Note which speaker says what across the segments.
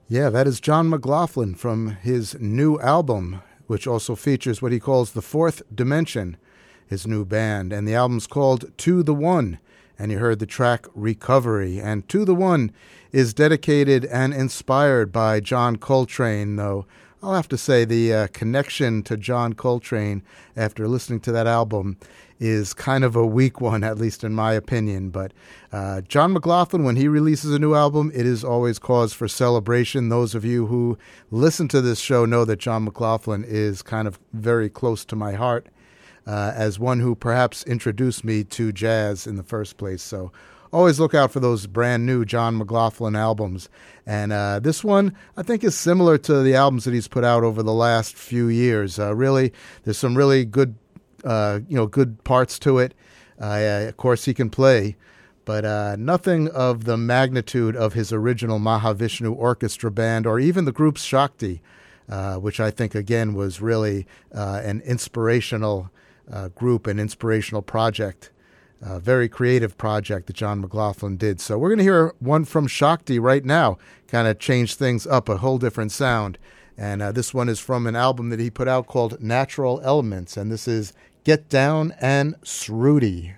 Speaker 1: Yeah, that is John McLaughlin from his new album, which also features what he calls the Fourth Dimension, his new band. And the album's called To The One. And you heard the track Recovery. And To The One is dedicated and inspired by John Coltrane, though I'll have to say the connection to John Coltrane after listening to that album is kind of a weak one, at least in my opinion. But John McLaughlin, when he releases a new album, it is always cause for celebration. Those of you who listen to this show know that John McLaughlin is kind of very close to my heart as one who perhaps introduced me to jazz in the first place. So always look out for those brand new John McLaughlin albums. And this one, I think, is similar to the albums that he's put out over the last few years. Really, there's some really good good parts to it. Of course, he can play, but nothing of the magnitude of his original Mahavishnu Orchestra Band or even the group's Shakti, which I think, again, was really an inspirational group, an inspirational project, a very creative project that John McLaughlin did. So we're going to hear one from Shakti right now, kind of change things up, a whole different sound. And this one is from an album that he put out called Natural Elements, and this is Get Down and Sruti.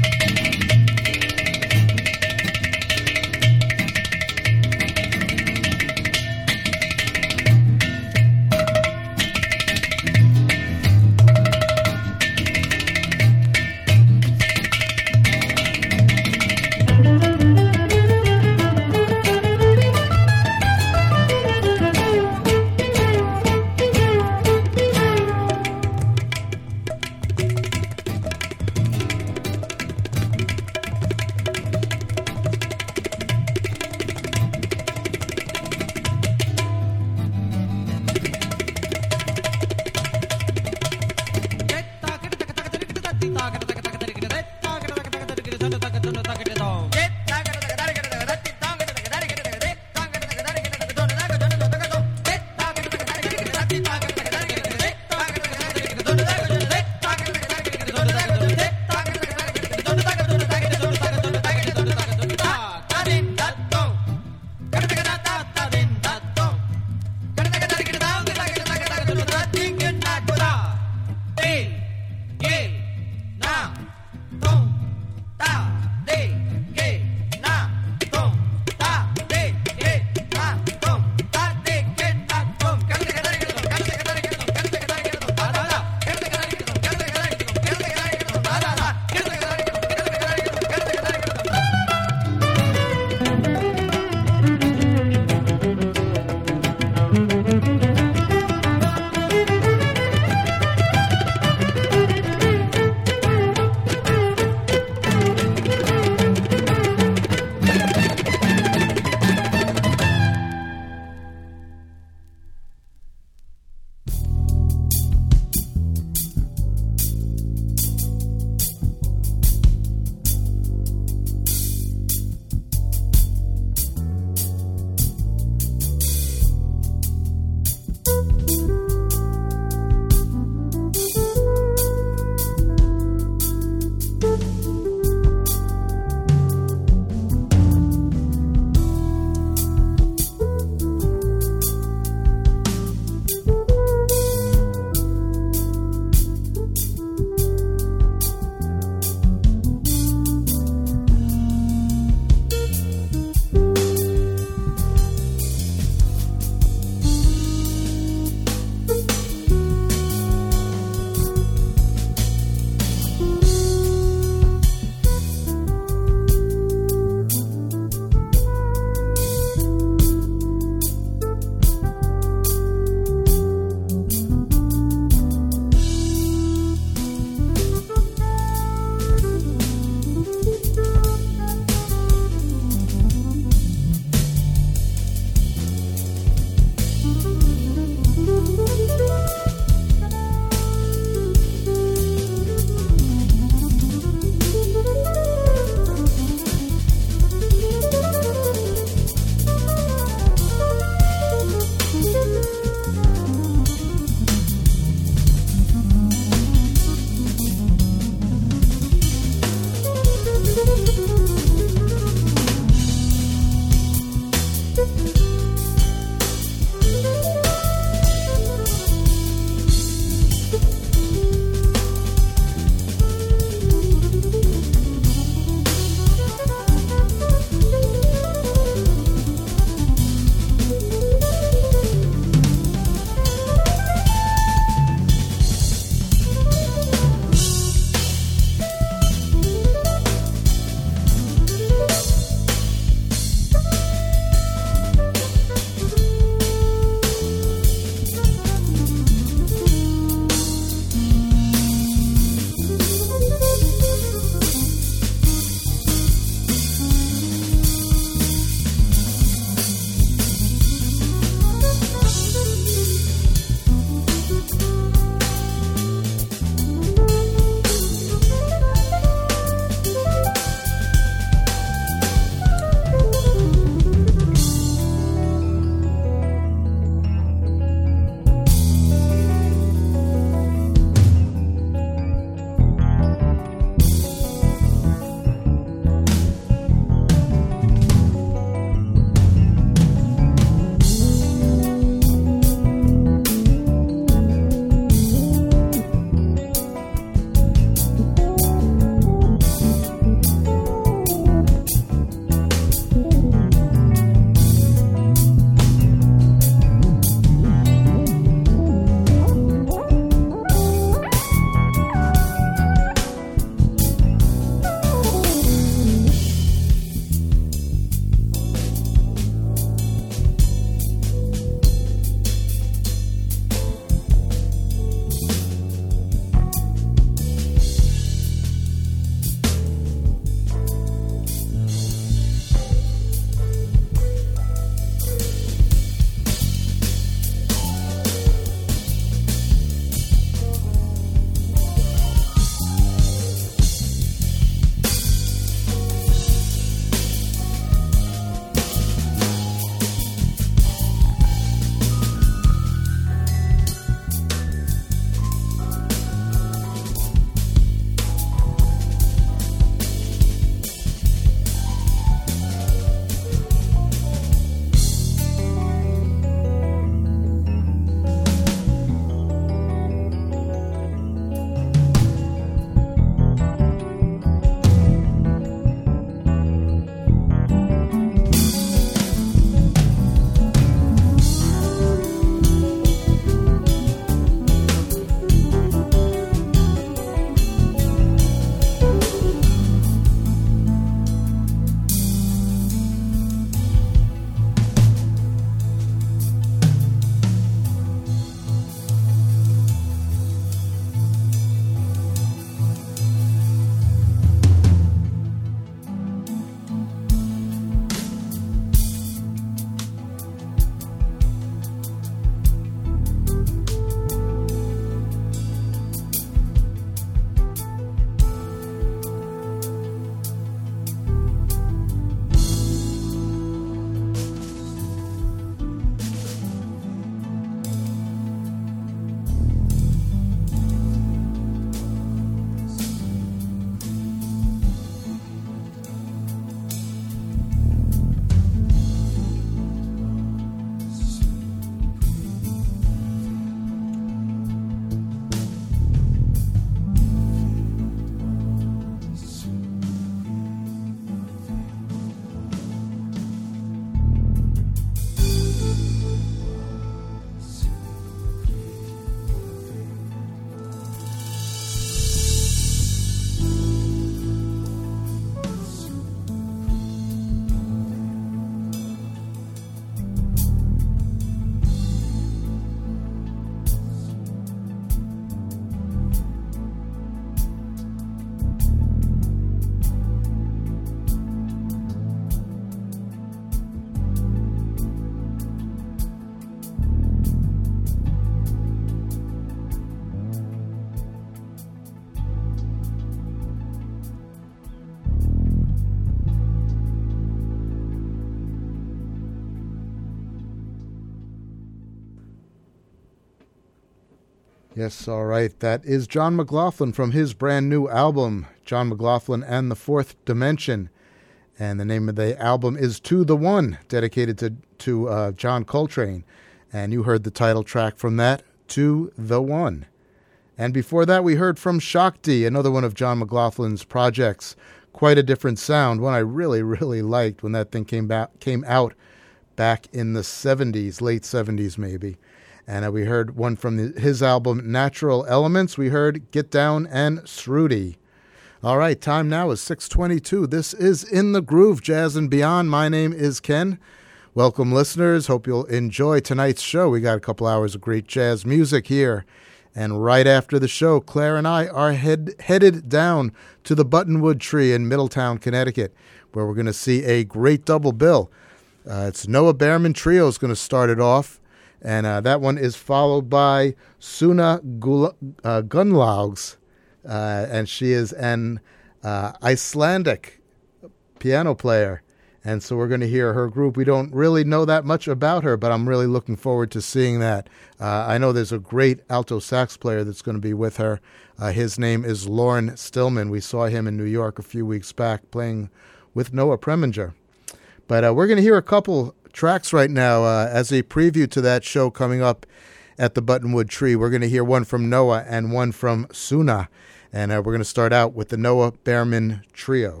Speaker 1: Yes, all right. That is John McLaughlin from his brand new album, John McLaughlin and the Fourth Dimension. And the name of the album is To the One, dedicated to John Coltrane. And you heard the title track from that, To the One. And before that, we heard from Shakti, another one of John McLaughlin's projects. Quite a different sound, one I really, really liked when that thing came out back in the 70s, late 70s maybe. And we heard one from his album, Natural Elements. We heard Get Down and Shruti. All right, time now is 6:22. This is In the Groove, Jazz and Beyond. My name is Ken. Welcome, listeners. Hope you'll enjoy tonight's show. We got a couple hours of great jazz music here. And right after the show, Claire and I are headed down to the Buttonwood Tree in Middletown, Connecticut, where we're going to see a great double bill. It's Noah Behrman Trio is going to start it off. And that one is followed by Suna Gunnlaugs, and she is an Icelandic piano player. And so we're going to hear her group. We don't really know that much about her, but I'm really looking forward to seeing that. I know there's a great alto sax player that's going to be with her. His name is Lorne Stillman. We saw him in New York a few weeks back playing with Noah Preminger. But we're going to hear a couple tracks right now as a preview to that show coming up at the Buttonwood Tree. We're going to hear one from Noah and one from Suna. And we're going to start out with the Noah Behrman Trio.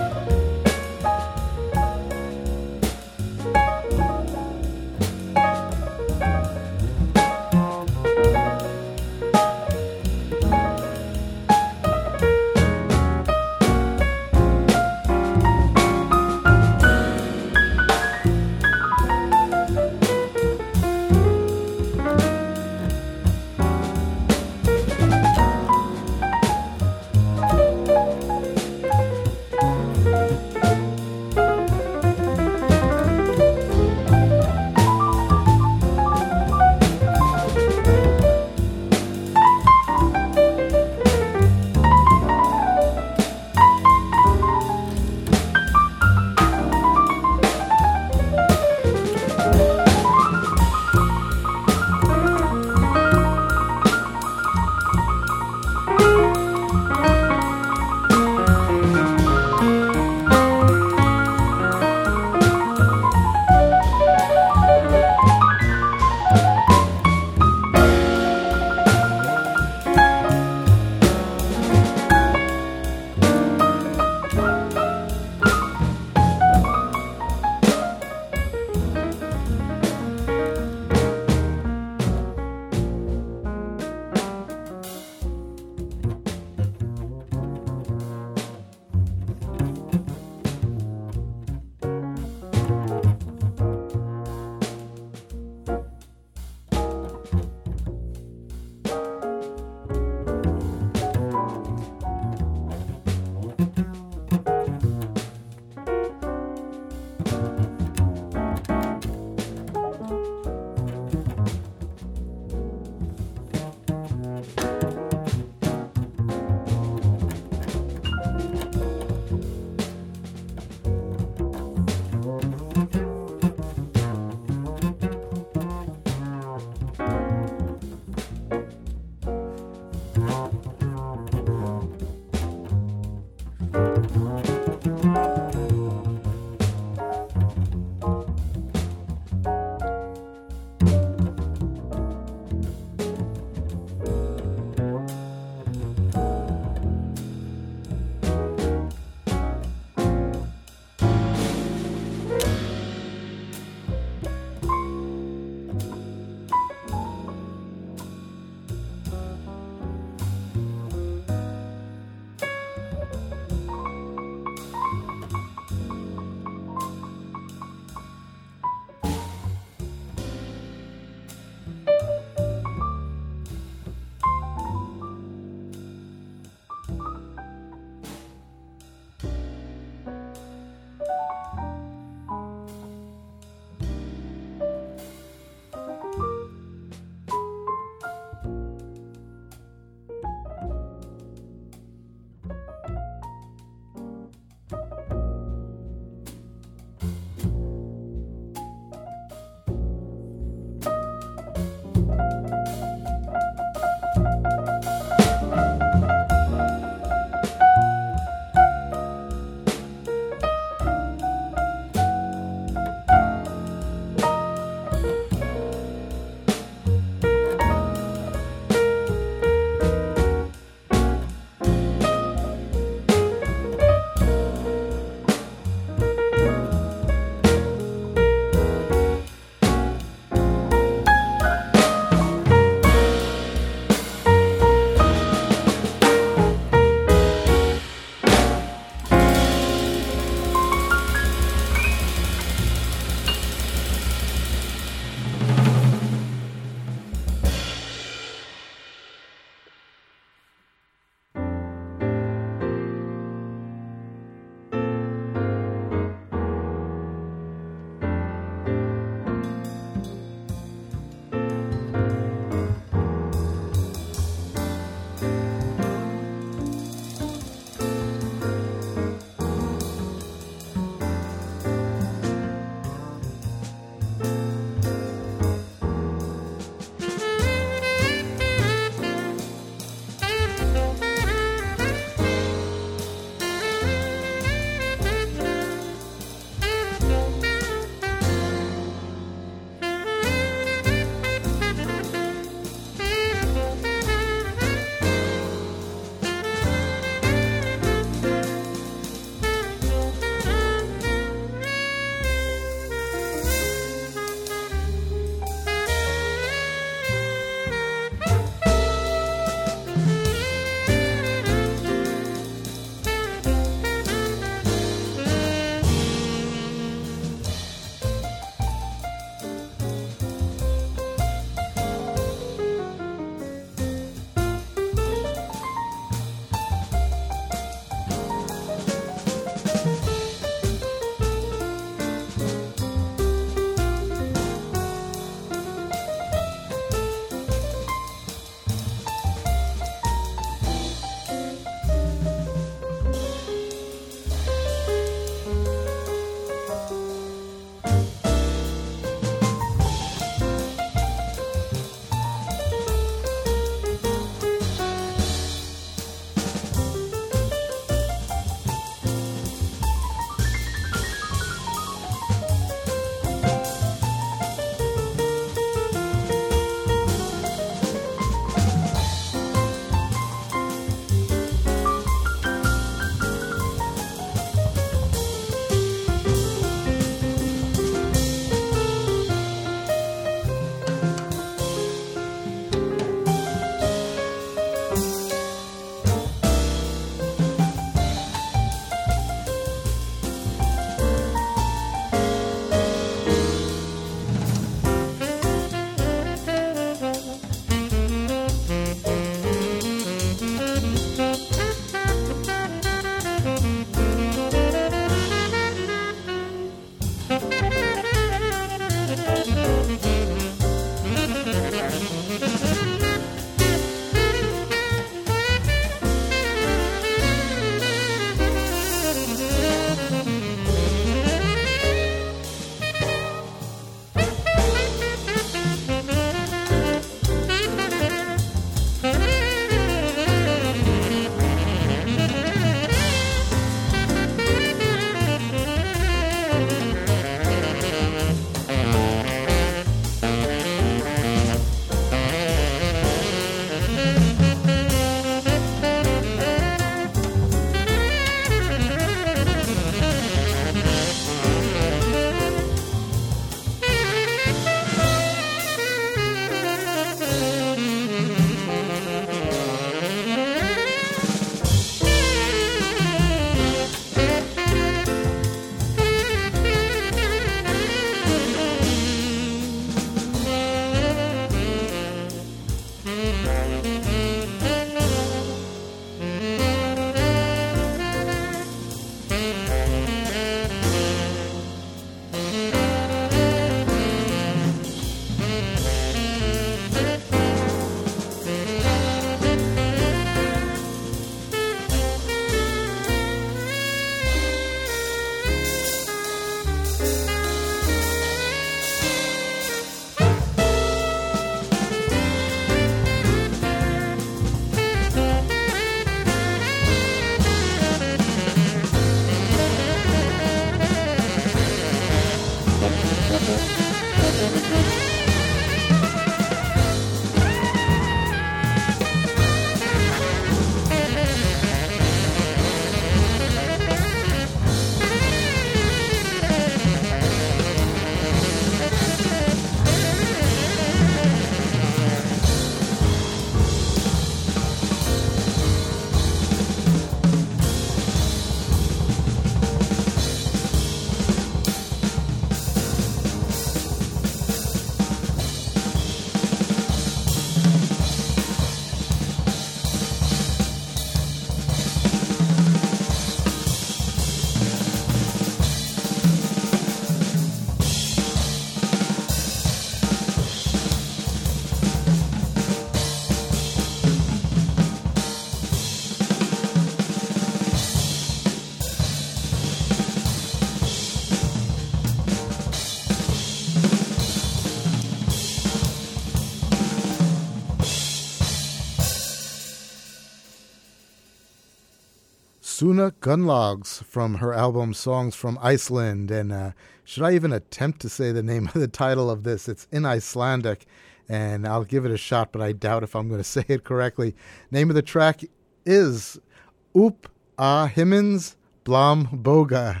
Speaker 1: Suna Gunlogs from her album Songs from Iceland. And should I even attempt to say the name of the title of this? It's in Icelandic, and I'll give it a shot, but I doubt if I'm going to say it correctly. Name of the track is Oop A Himmins Blam Boga.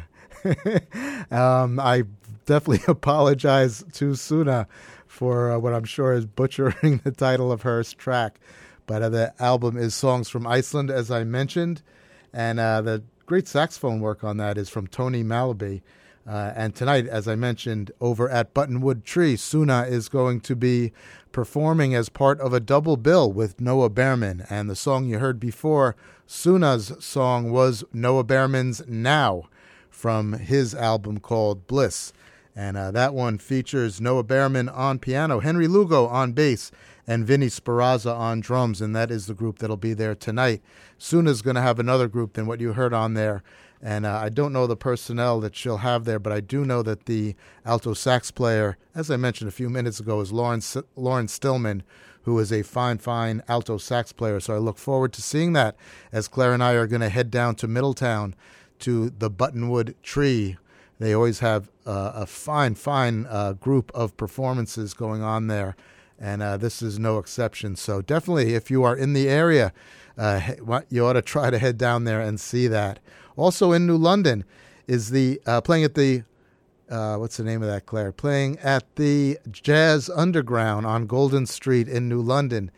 Speaker 1: I definitely apologize to Suna for what I'm sure is butchering the title of her track. But the album is Songs from Iceland, as I mentioned. And the great saxophone work on that is from Tony Malaby. And tonight, as I mentioned, over at Buttonwood Tree, Suna is going to be performing as part of a double bill with Noah Behrman. And the song you heard before, Suna's song, was Noah Behrman's Now from his album called Bliss. And that one features Noah Behrman on piano, Henry Lugo on bass, and Vinny Speranza on drums, and that is the group that'll be there tonight. Suna's going to have another group than what you heard on there, and I don't know the personnel that she'll have there, but I do know that the alto sax player, as I mentioned a few minutes ago, is Lauren Stillman, who is a fine alto sax player, so I look forward to seeing that as Claire and I are going to head down to Middletown to the Buttonwood Tree. They always have a fine group of performances going on there, and this is no exception. So definitely, if you are in the area, you ought to try to head down there and see that. Also in New London is the playing at the, what's the name of that, Claire? Playing at the Jazz Underground on Golden Street in New London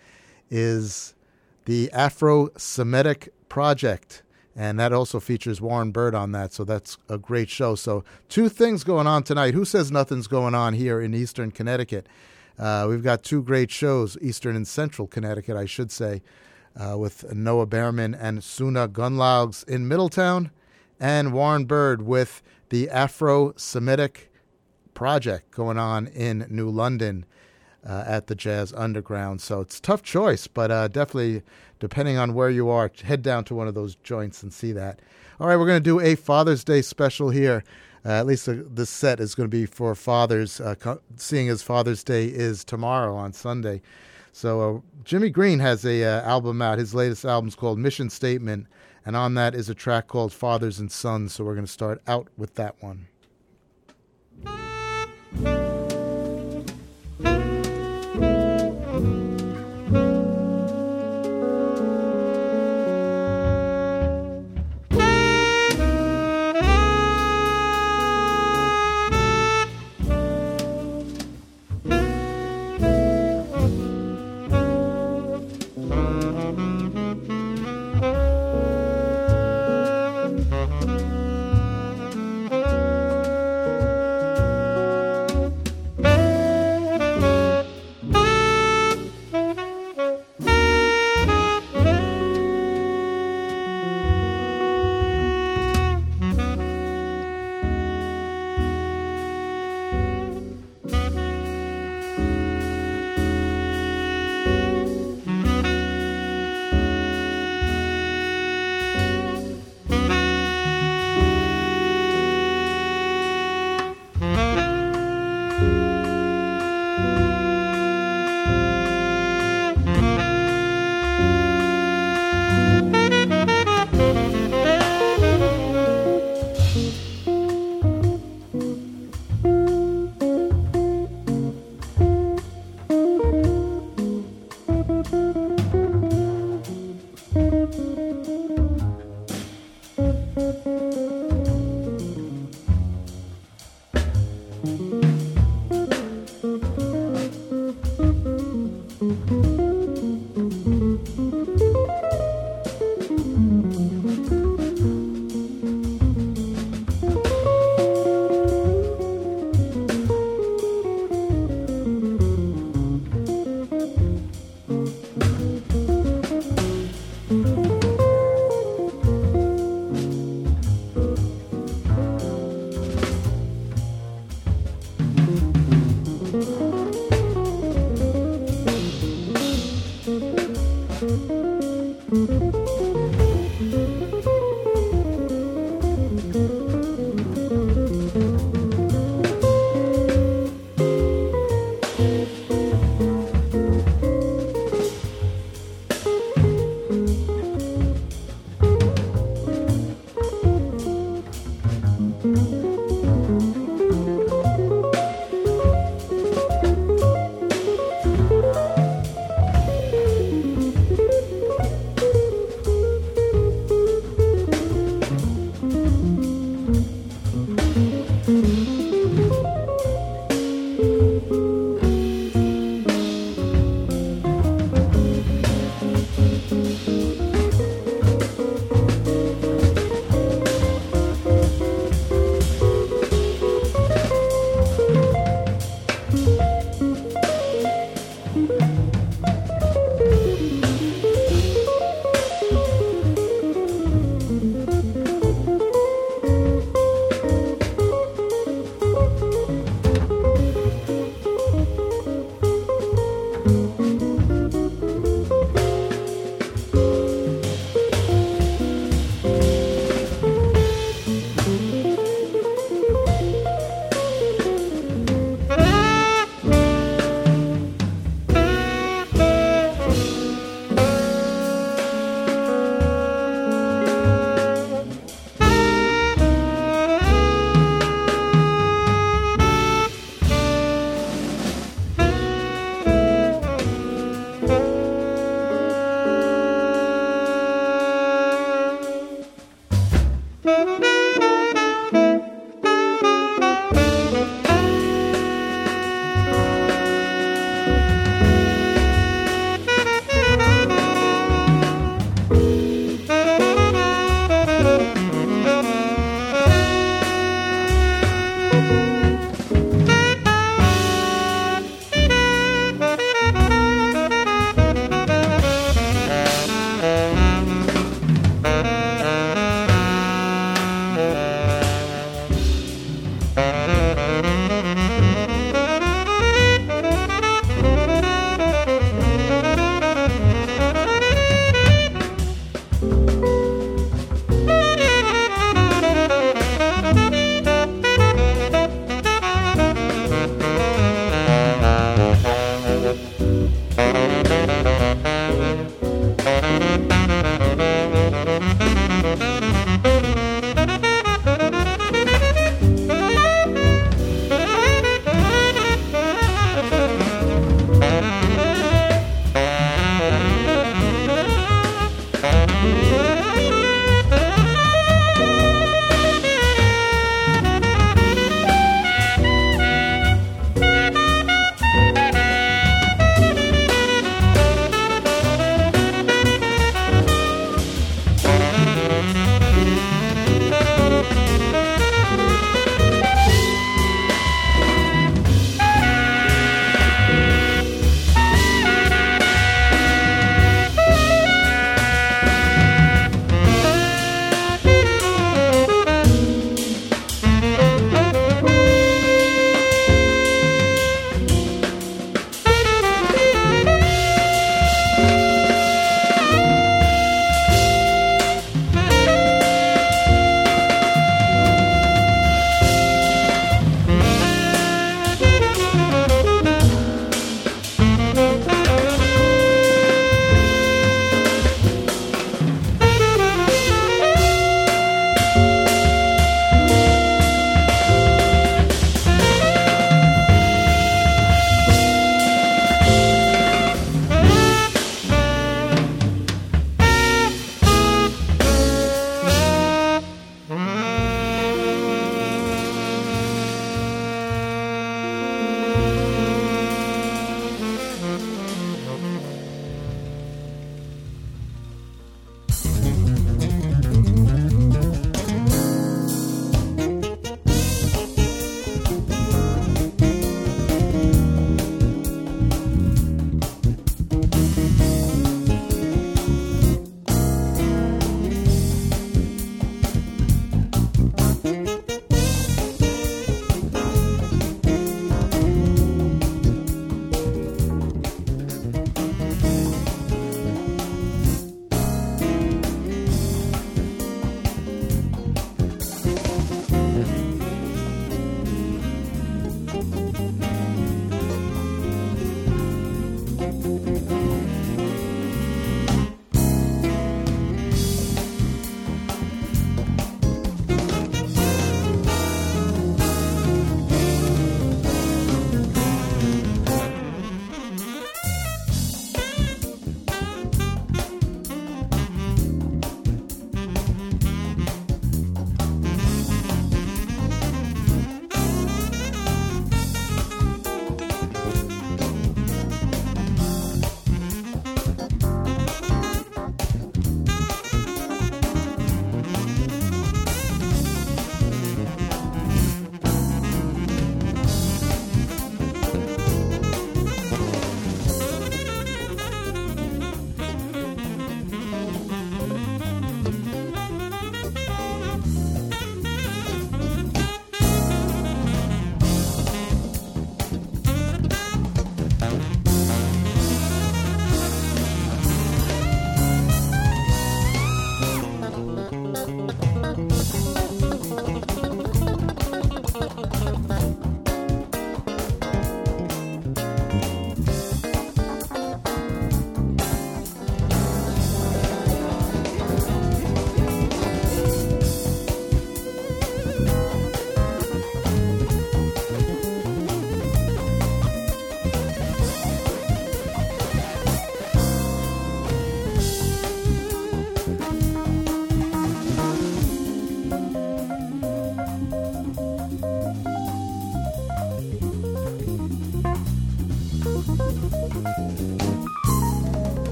Speaker 1: is the Afro-Semitic Project. And that also features Warren Bird on that, so that's a great show. So two things going on tonight. Who says nothing's going on here in Eastern Connecticut? We've got two great shows, Eastern and Central Connecticut, I should say, with Noah Behrman and Suna Gunlogs in Middletown, and Warren Bird with the Afro-Semitic Project going on in New London at the Jazz Underground. So it's a tough choice, but definitely, depending on where you are, head down to one of those joints and see that. All right, we're going to do a Father's Day special here. At least this set is going to be for fathers, seeing as Father's Day is tomorrow on Sunday. So Jimmy Green has a album out. His latest album is called Mission Statement, and on that is a track called Fathers and Sons. So we're going to start out with that one.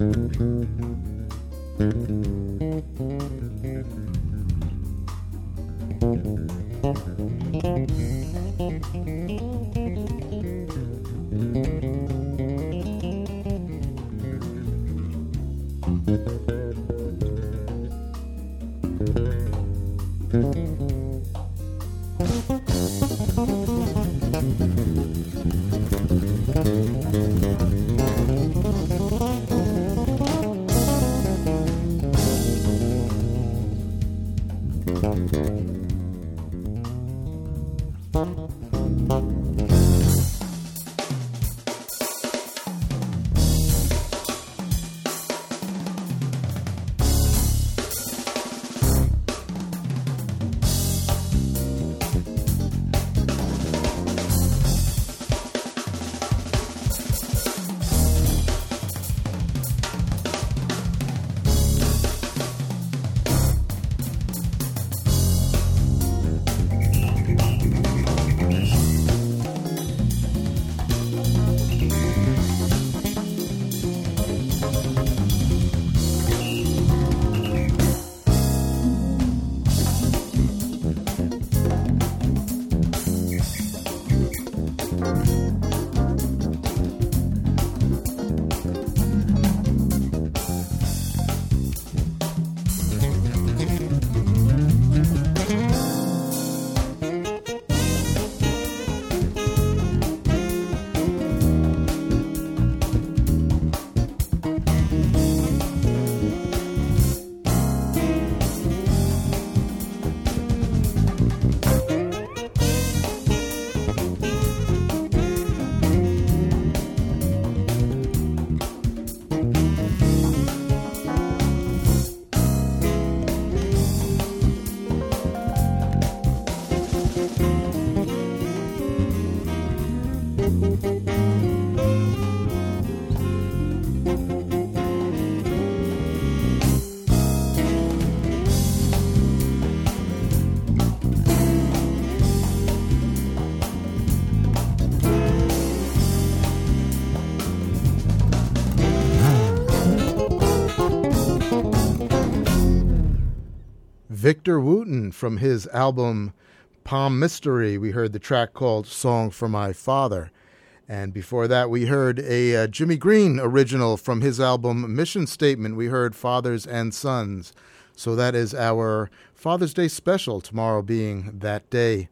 Speaker 1: Victor Wooten from his album Palm Mystery. We heard the track called Song for My Father. And before that, we heard a Jimmy Green original from his album Mission Statement. We heard Fathers and Sons. So that is our Father's Day special, tomorrow being that day.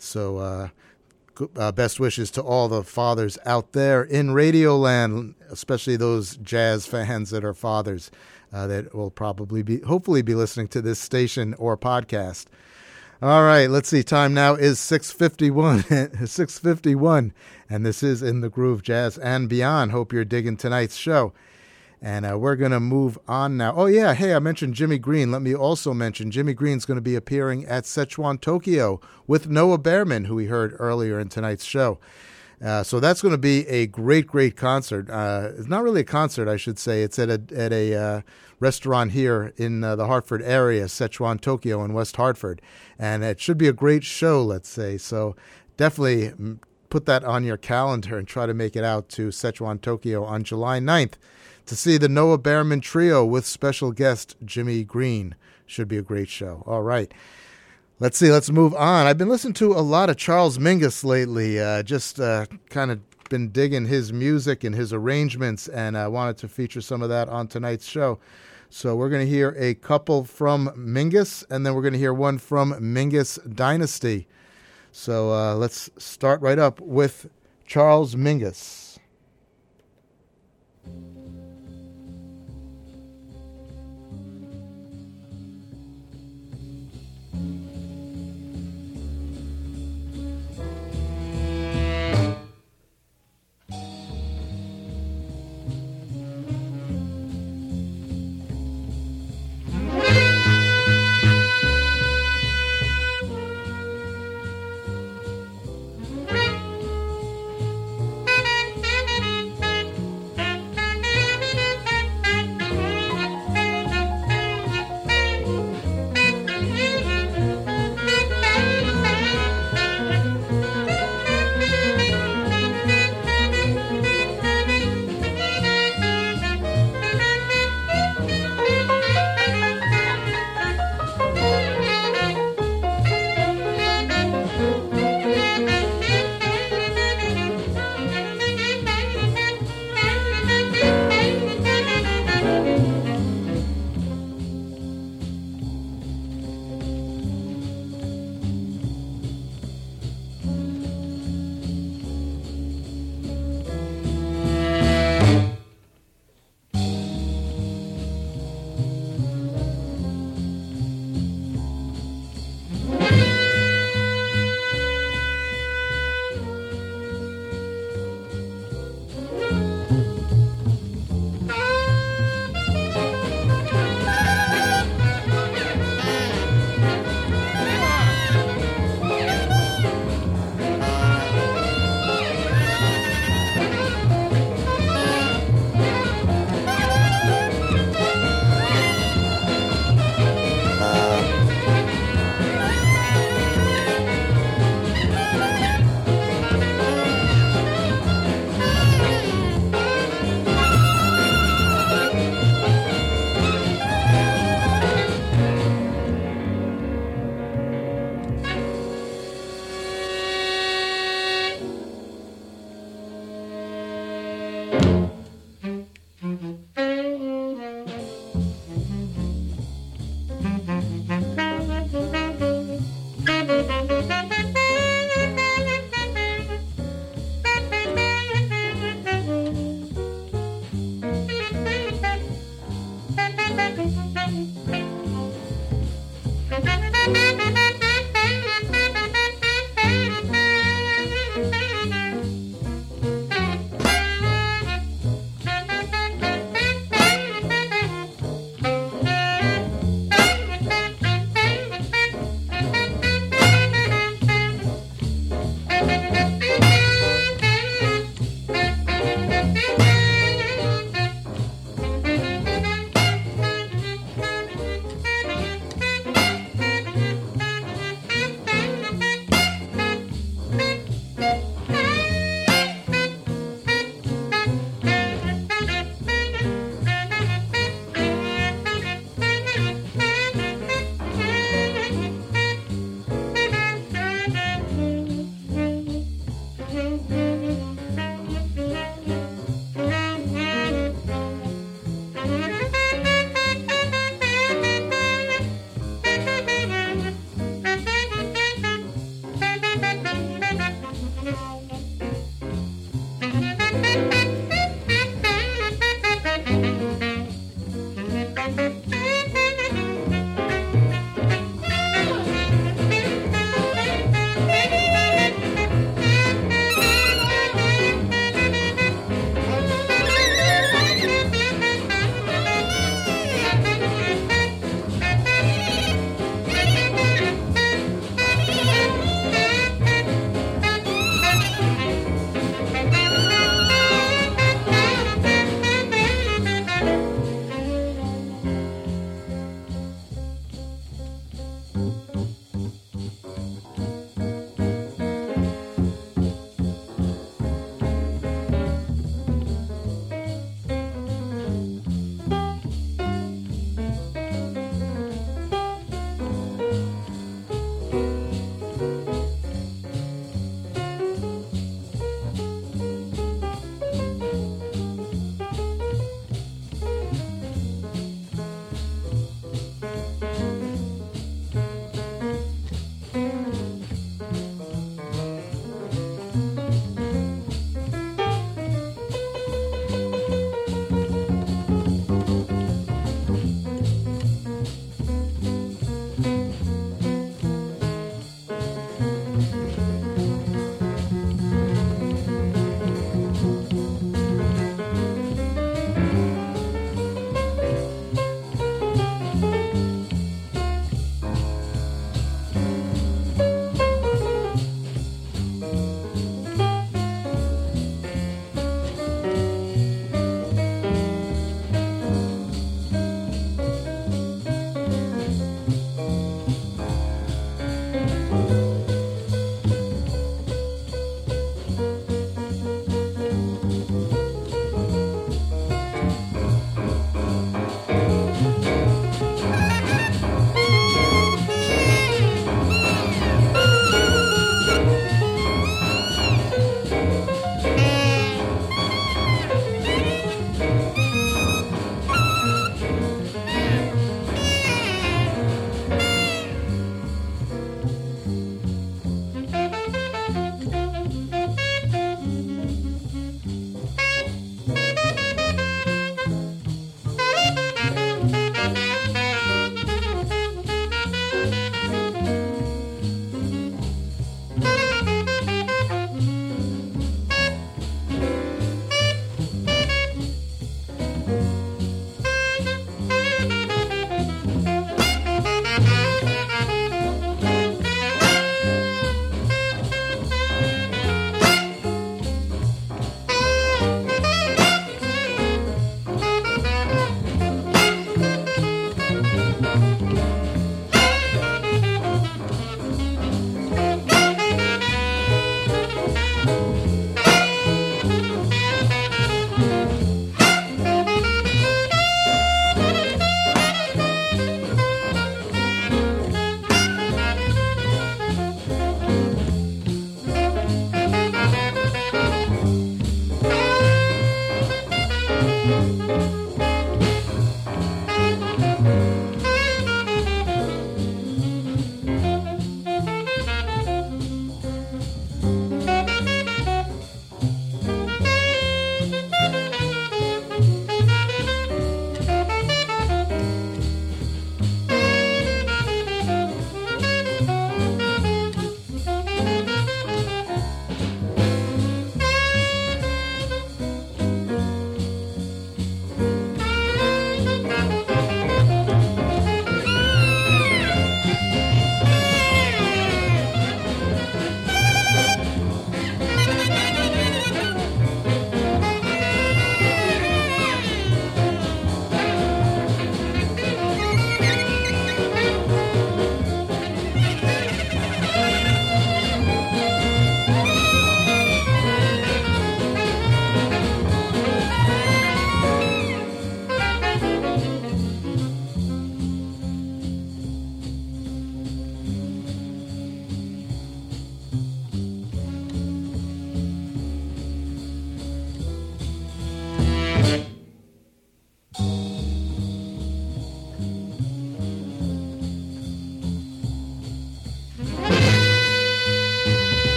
Speaker 1: So best wishes to all the fathers out there in Radioland, especially those jazz fans that are fathers that will hopefully be listening to this station or podcast. All right, let's see. Time now is 6:51, 6:51, and this is In the Groove, Jazz and Beyond. Hope you're digging tonight's show. And we're going to move on now. Oh, yeah, hey, I mentioned Jimmy Green. Let me also mention Jimmy Green's going to be appearing at Szechuan Tokyo with Noah Behrman, who we heard earlier in tonight's show. So that's going to be a great, great concert. It's not really a concert, I should say. It's at a restaurant here in the Hartford area, Szechuan Tokyo in West Hartford. And it should be a great show, let's say. So definitely put that on your calendar and try to make it out to Szechuan Tokyo on July 9th to see the Noah Behrman Trio with special guest Jimmy Green. Should be a great show. All right. Let's see. Let's move on. I've been listening to a lot of Charles Mingus lately. Just kind of been digging his music and his arrangements, and I wanted to feature some of that on tonight's show. So we're going to hear a couple from Mingus, and then we're going to hear one from Mingus Dynasty. So let's start right up with Charles Mingus.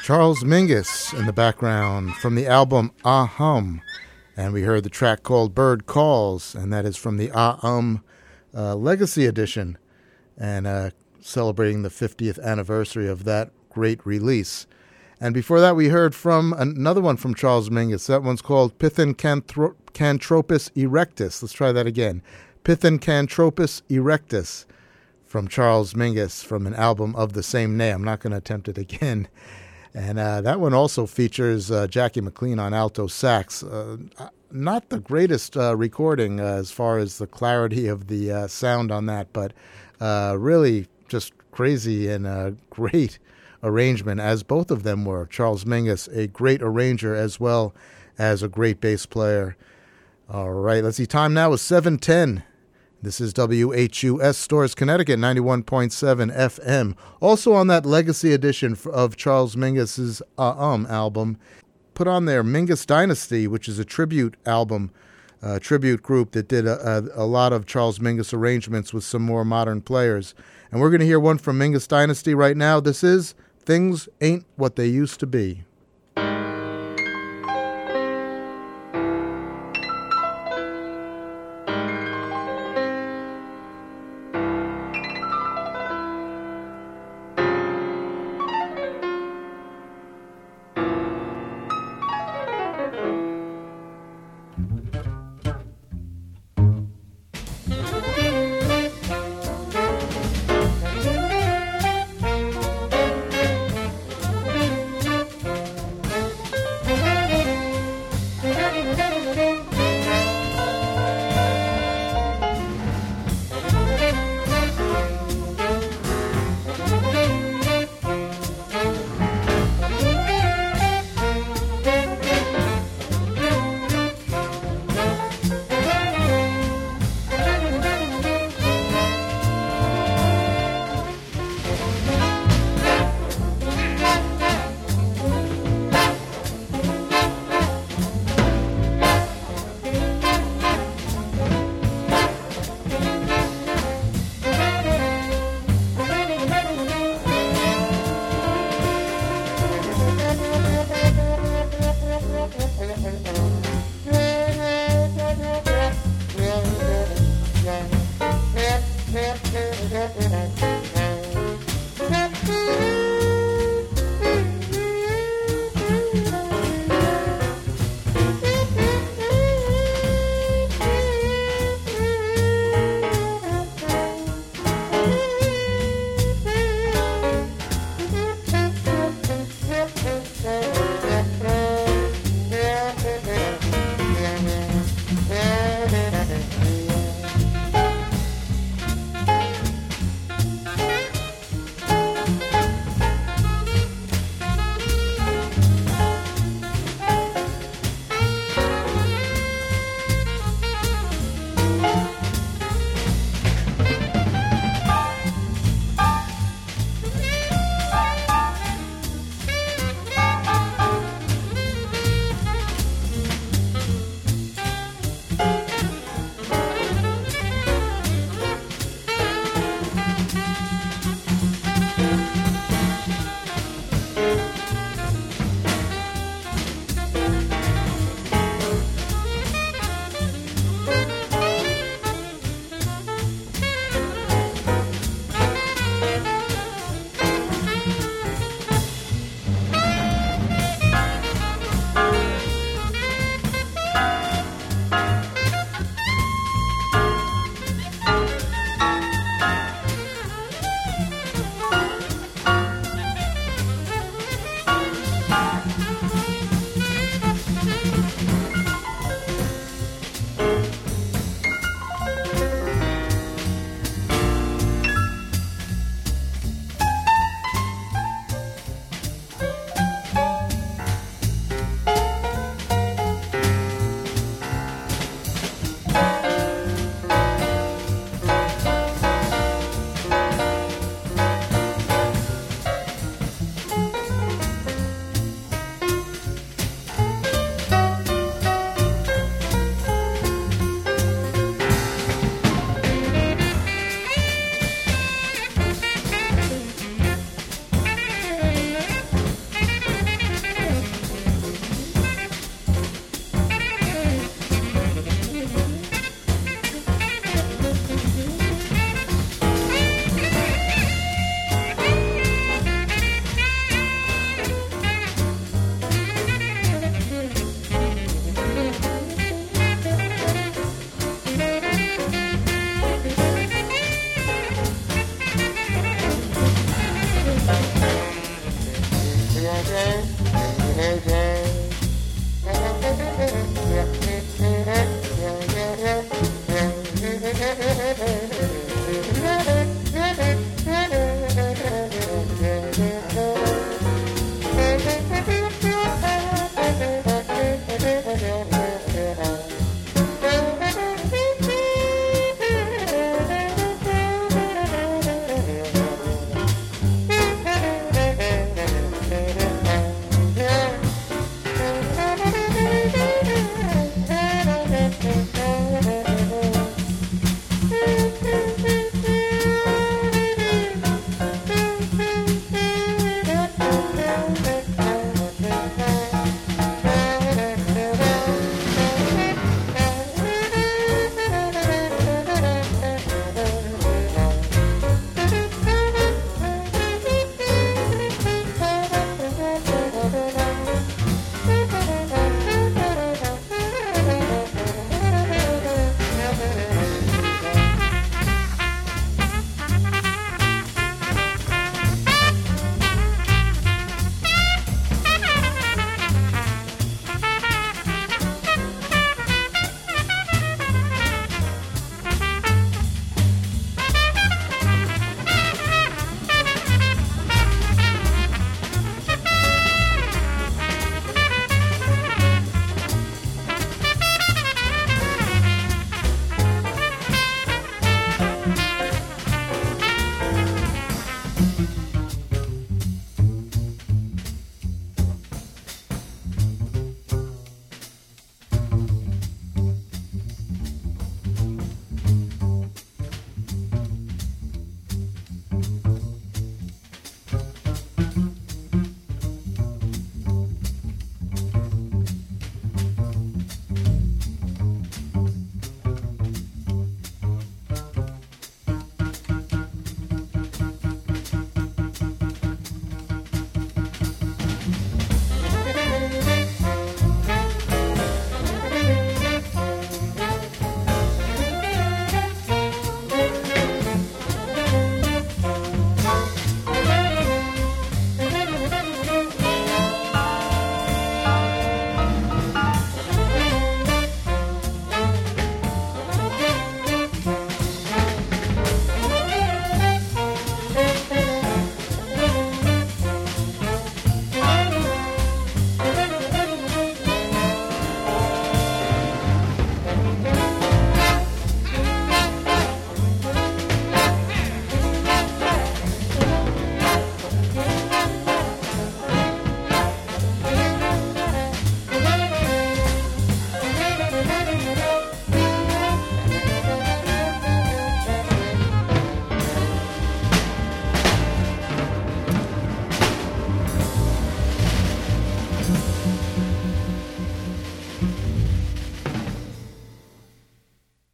Speaker 1: Charles Mingus in the background from the album Ah-Hum. And we heard the track called Bird Calls, and that is from the Ah-Hum Legacy Edition, and celebrating the 50th anniversary of that great release. And before that, we heard from another one from Charles Mingus. That one's called Pithecanthropus erectus. Let's try that again. Pithecanthropus erectus from Charles Mingus from an album of the same name. I'm not going to attempt it again. And that one also features Jackie McLean on alto sax. Not the greatest recording as far as the clarity of the sound on that, but really just crazy and great arrangement, as both of them were. Charles Mingus, a great arranger as well as a great bass player. All right, let's see. Time now is 7:10. This is WHUS Storrs, Connecticut, 91.7 FM. Also on that legacy edition of Charles Mingus's album, put on there Mingus Dynasty, which is a tribute album, tribute group that did a lot of Charles Mingus arrangements with some more modern players. And we're going to hear one from Mingus Dynasty right now. This is Things Ain't What They Used to Be.